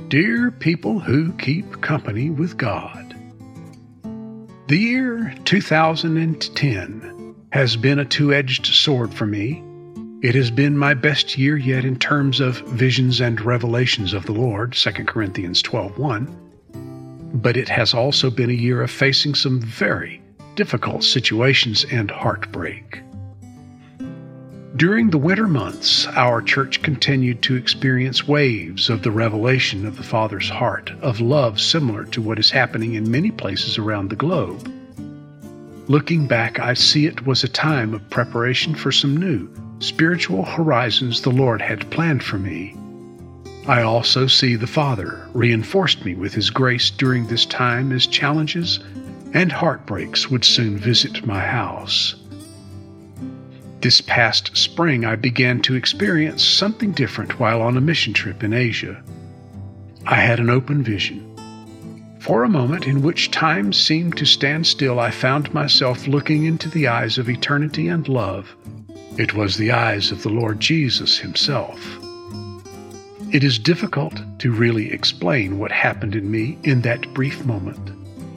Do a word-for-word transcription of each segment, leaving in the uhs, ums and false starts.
Dear people who keep company with God, the year two thousand ten has been a two-edged sword for me. It has been my best year yet in terms of visions and revelations of the Lord, Second Corinthians twelve one. But it has also been a year of facing some very difficult situations and heartbreak. During the winter months, our church continued to experience waves of the revelation of the Father's heart, of love similar to what is happening in many places around the globe. Looking back, I see it was a time of preparation for some new spiritual horizons the Lord had planned for me. I also see the Father reinforced me with His grace during this time as challenges and heartbreaks would soon visit my house. This past spring, I began to experience something different while on a mission trip in Asia. I had an open vision. For a moment in which time seemed to stand still, I found myself looking into the eyes of eternity and love. It was the eyes of the Lord Jesus Himself. It is difficult to really explain what happened in me in that brief moment.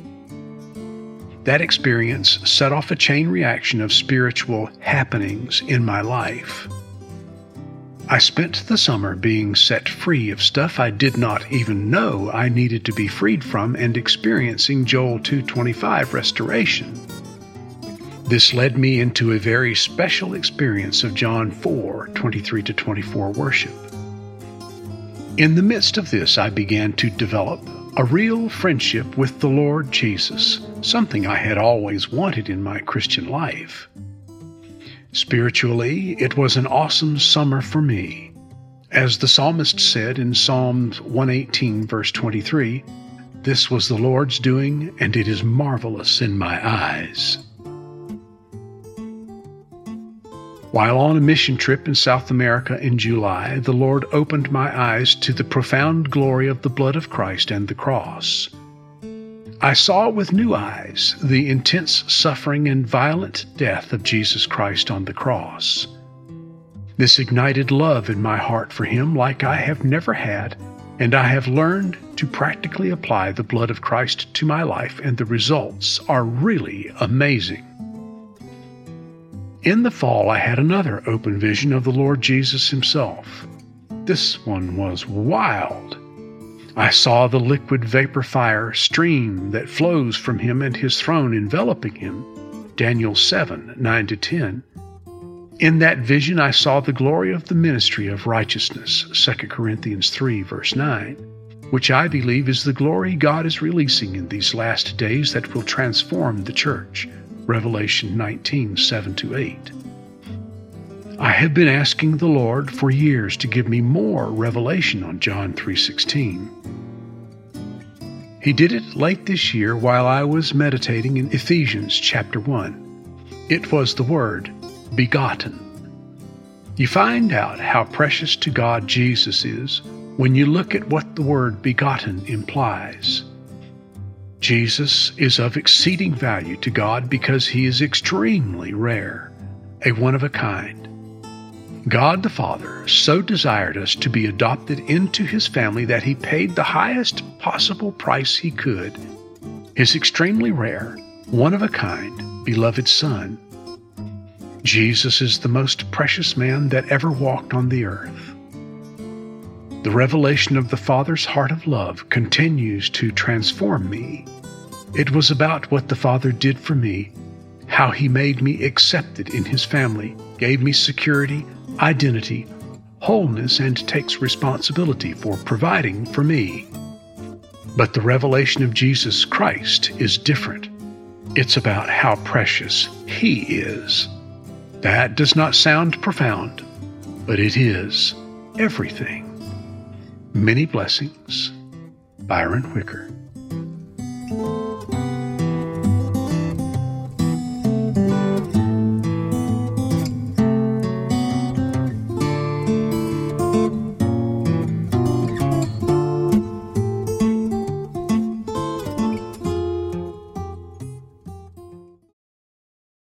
That experience set off a chain reaction of spiritual happenings in my life. I spent the summer being set free of stuff I did not even know I needed to be freed from and experiencing Joel two twenty-five restoration. This led me into a very special experience of John four twenty-three to twenty-four worship. In the midst of this, I began to develop a real friendship with the Lord Jesus, something I had always wanted in my Christian life. Spiritually, it was an awesome summer for me. As the psalmist said in Psalm one eighteen, verse twenty-three, "This was the Lord's doing, and it is marvelous in my eyes." While on a mission trip in South America in July, the Lord opened my eyes to the profound glory of the blood of Christ and the cross. I saw with new eyes the intense suffering and violent death of Jesus Christ on the cross. This ignited love in my heart for Him like I have never had, and I have learned to practically apply the blood of Christ to my life, and the results are really amazing. In the fall, I had another open vision of the Lord Jesus Himself. This one was wild. I saw the liquid vapor fire stream that flows from Him and His throne enveloping Him, Daniel seven, nine to ten. In that vision, I saw the glory of the ministry of righteousness, Second Corinthians three, verse nine, which I believe is the glory God is releasing in these last days that will transform the church, Revelation nineteen, seven to eight. I have been asking the Lord for years to give me more revelation on John three sixteen. He did it late this year while I was meditating in Ephesians chapter one. It was the word, begotten. You find out how precious to God Jesus is when you look at what the word begotten implies. Jesus is of exceeding value to God because He is extremely rare, a one-of-a-kind. God the Father so desired us to be adopted into His family that He paid the highest possible price He could, His extremely rare, one-of-a-kind, beloved Son. Jesus is the most precious man that ever walked on the earth. The revelation of the Father's heart of love continues to transform me. It was about what the Father did for me, how He made me accepted in His family, gave me security, identity, wholeness, and takes responsibility for providing for me. But the revelation of Jesus Christ is different. It's about how precious He is. That does not sound profound, but it is everything. Many blessings. Byron Wicker.